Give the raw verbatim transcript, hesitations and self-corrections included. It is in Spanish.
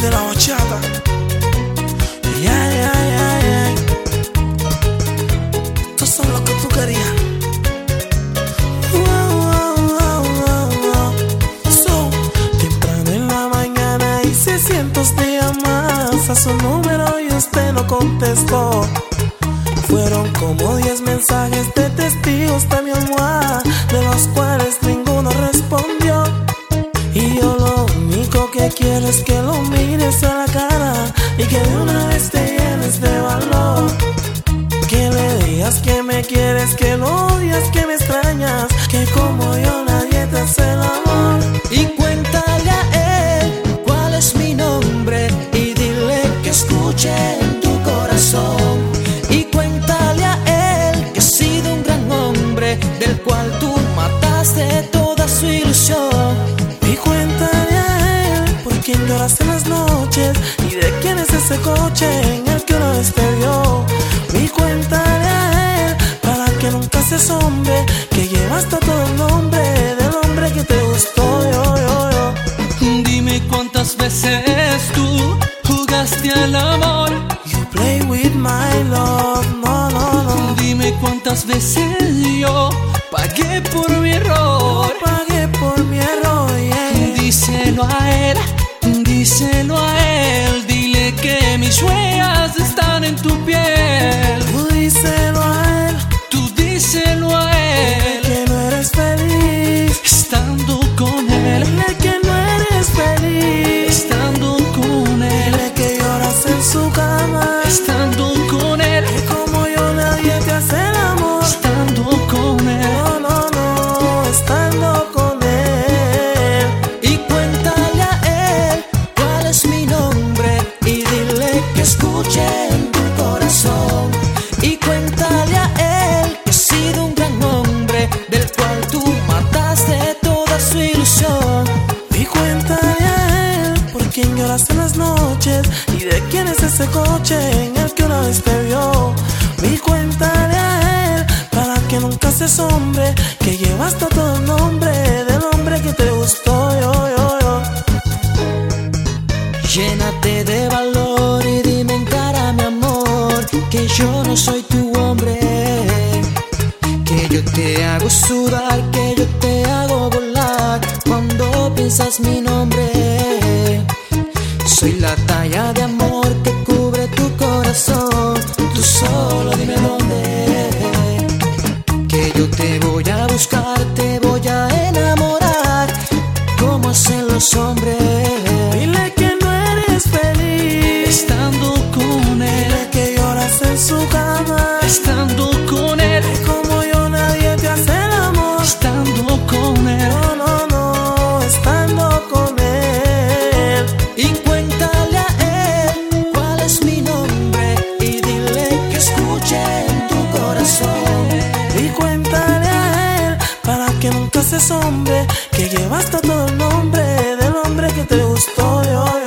de la bachata. Yeah, yeah, yeah, yeah. Estos son los que tú querías. Wow, wow, wow, wow, wow. So, temprano en la mañana hice cientos de llamadas a su número y usted no contestó. Fueron como diez mensajes de testigos de mi almohada, de los cuales ninguno respondió. Y yo lo único que quiero es que lo mires a la cara y que de una vez te llenes de valor. Que le digas que me quieres, que lo odias, que me extrañas, que como yo nadie te hace el amor. Y cuéntale a él cuál es mi nombre y dile que escuche en tu corazón. Y cuéntale a él que he sido un gran hombre del cual tú mataste toda su ilusión. Y cuéntale a él por quién lloras en las noches y de quién es ese coche en el que una vez te vio. Y cuéntale a él para que nunca seas hombre, que llevaste todo el nombre del hombre que te gustó. Yo, yo, yo. Dime cuántas veces tú jugaste al amor. You play with my love, no, no, no. Dime cuántas veces yo pagué por mi error. Yo pagué por mi error, yeah. Díselo a él, díselo a él. Dile que mis huellas están en tu piel. Tú díselo a él, tú díselo a él, que no eres feliz estando con él. Dile que no eres feliz estando con él. Dile que lloras en su cama estando con él. Que como yo nadie te hace el amor estando con él. No, no, no, estando con él. Y cuéntale a él cuál es mi nombre y dile que escuche en tu corazón. Y cuéntale a él que he sido un gran hombre del cual tú mataste toda su ilusión. Y cuéntale a él por quién lloraste en las noches y de quién es ese coche en el que una vez te vio. Y cuéntale a él para que nunca seas hombre, que llevaste todo el nombre del hombre que te gustó. Yo, yo, yo. Llénate de valor y dime en cara, mi amor, que yo no soy tu hombre. Que yo te hago sudar, que yo te hago volar cuando piensas mi nombre. Soy la talla de amor que cubre tu corazón. Tú solo dime dónde, que yo te voy a buscar, te voy a enamorar como hacen los hombres. Dile que no eres feliz estando con él. Dile que lloras en su cama estando con él. Que como yo nadie te hace el amor estando con él. No, no, no, estando con él. Y cuéntale a él cuál es mi nombre y dile que escuche en tu corazón. Y cuéntale a él para que nunca seas hombre, que llevaste todo el nombre del hombre que te gustó. Yo, yo.